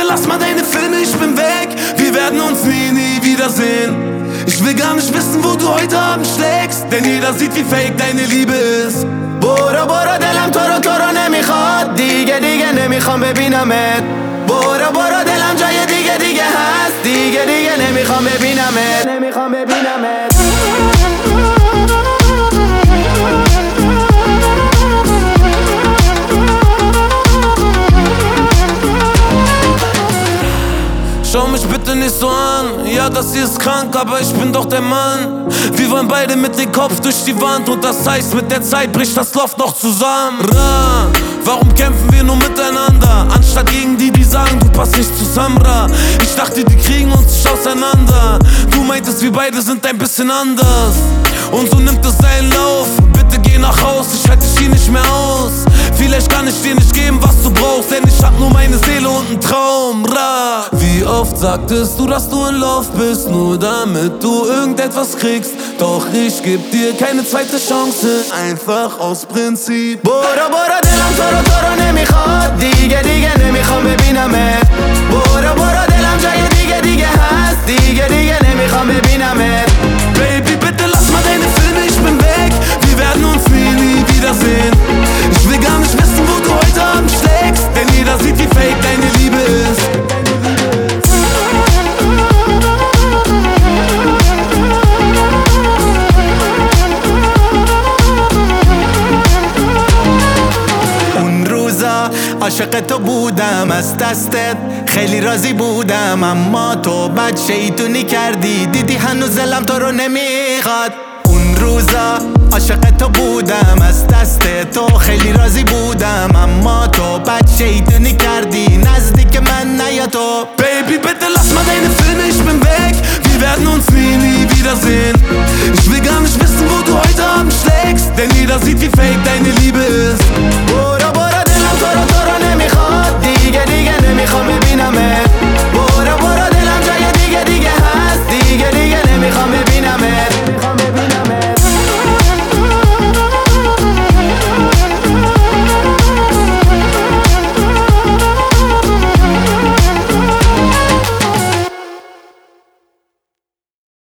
lass mal deine Filme, ich bin weg. Wir werden uns nie wiedersehen. Ich will gar nicht wissen, wo du heute Abend schlägst, denn jeder sieht, wie fake deine Liebe ist. برو برو دلم تو رو نمیخواد، دیگه نمیخوام ببینمت. برو دلم جای دیگه هست، دیگه نمیخوام ببینمت. Schau mich bitte nicht so an, ja das hier ist krank, aber ich bin doch der Mann. Wir wollen beide mit dem Kopf durch die Wand und das heißt, mit der Zeit bricht das Loft noch zusammen. Warum kämpfen wir nur miteinander, anstatt gegen die sagen, du passt nicht zusammen, Ich dachte, die kriegen uns nicht auseinander. Du meintest, wir beide sind ein bisschen anders. Und so nimmt es seinen Lauf. Bitte geh nach Haus, ich halte dich hier nicht mehr aus. Vielleicht kann ich dir nicht geben, was du brauchst, denn ich hab nur meine Seele und einen Traum, Wie oft sagtest du, dass du in Love bist, nur damit du irgendetwas kriegst. Doch ich geb dir keine zweite Chance, einfach aus Prinzip. برو دلم تو رو نمیخواد، دیگه نمیخوام ببینمت. برو دلم جای دیگه هست، دیگه نمیخوام ببینمت. Baby, bitte lass mal deine Filme, ich bin weg. Wir werden uns nie wiedersehen. Ich will gar nicht wissen, wo du heute Abend schlägst, denn jeder sieht, wie fake deine Liebe ist. عاشق تو بودم از دستت، خیلی راضی بودم، اما تو بد شیطونی کردی، دیدی هنوز دلم تو رو نمیخواد. اون روزا عاشق تو بودم از دست تو، خیلی راضی بودم، اما تو بد شیطونی کردی، نزدیک من نیا تو. Baby, bitte lass mal deine Filme, ich bin weg. Wir werden uns nie wiedersehen. Ich will gar nicht wissen, wo du heute Abend schlägst, denn jeder sieht, wie fake deine Liebe ist.